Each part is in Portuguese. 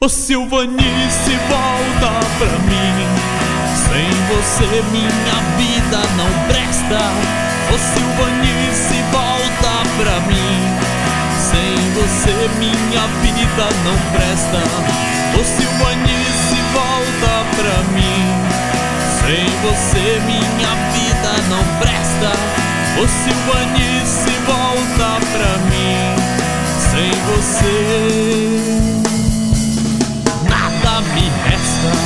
Ô Silvanice, volta pra mim. Sem você minha vida não presta. Ô Silvanice, volta pra mim. Sem você minha vida não presta. Ô Silvanice, volta pra mim. Sem você minha vida não presta. Ô Silvanice, volta pra mim. Sem você nada me resta.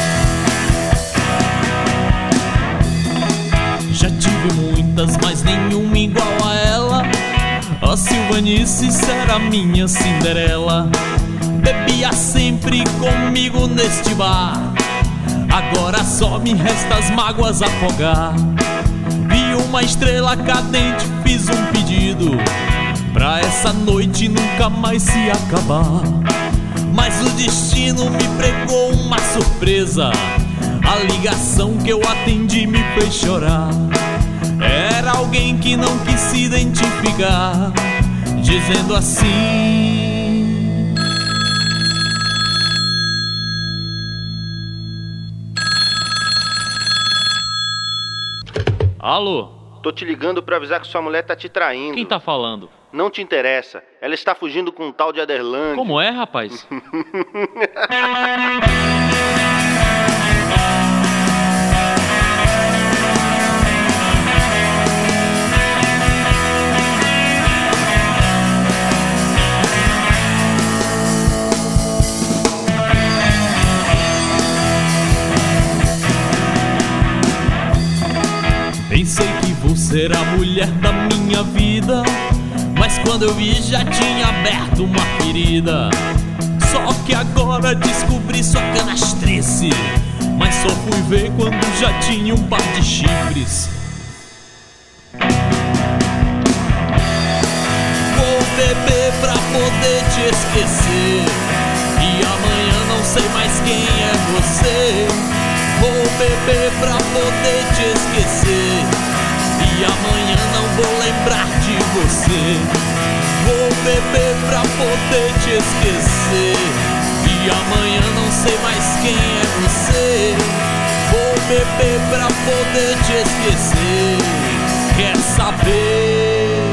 Já tive muitas, mas nenhuma igual a ela. A Silvanice será minha Cinderela. Bebia sempre comigo neste bar. Agora só me resta as mágoas afogar. Vi uma estrela cadente, fiz um pedido pra essa noite nunca mais se acabar. Mas o destino me pregou uma surpresa. A ligação que eu atendi me fez chorar. Era alguém que não quis se identificar, dizendo assim: alô? Tô te ligando pra avisar que sua mulher tá te traindo. Quem tá falando? Não te interessa. Ela está fugindo com um tal de Aderlândia. Como é, rapaz? Pensei que você era a mulher da minha vida, mas quando eu vi já tinha aberto uma ferida. Só que agora descobri sua canastrice, mas só fui ver quando já tinha um par de chifres. Vou beber pra poder te esquecer, e amanhã não sei mais quem é você. Vou beber pra poder te esquecer, e amanhã não vou lembrar de você. Vou beber pra poder te esquecer, e amanhã não sei mais quem é você. Vou beber pra poder te esquecer. Quer saber?